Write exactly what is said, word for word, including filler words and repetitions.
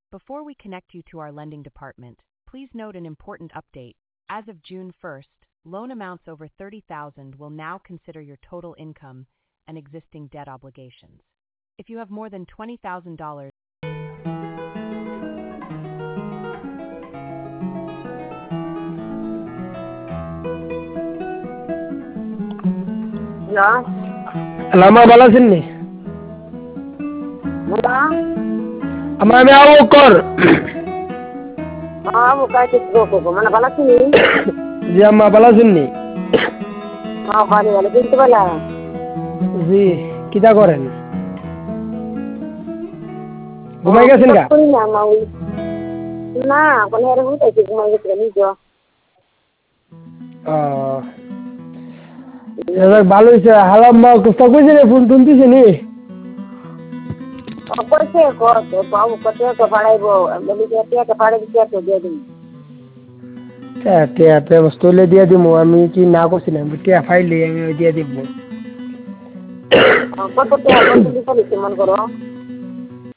Before we connect you to our lending department, please note an important update. As of June first, loan amounts over thirty thousand will now consider your total income and existing debt obligations. If you have more than twenty thousand dollars, Hello? Alama bala sinni. Hello? Ama me awo kor. Ah, bukan itu kok. Mana balas ini? Ji amma bala sinni. Ah, kali bala কিন্তু bala. জি কিটা করেন? ঘুমাই গেছেন গা? না মাউ। না, কোন এর মধ্যে কি ঘুমাই গেছে নিজো। আহ এবার ভালো হইছে হালাম্মা কষ্ট কইছে রে ফোন তুলতিছে নি? ও কইছে কত পাও কত তো পাড়াইবো বলি যে টিয়া পাড়াই দিতে তো দিয়ে দিন। তে তে তে বস্তুলে দিয়ে দিমু আমি কি না কইছিলাম টিয়া ফাইলে আমি দিয়ে দিব। কত টাকা কত দিতে মন করো?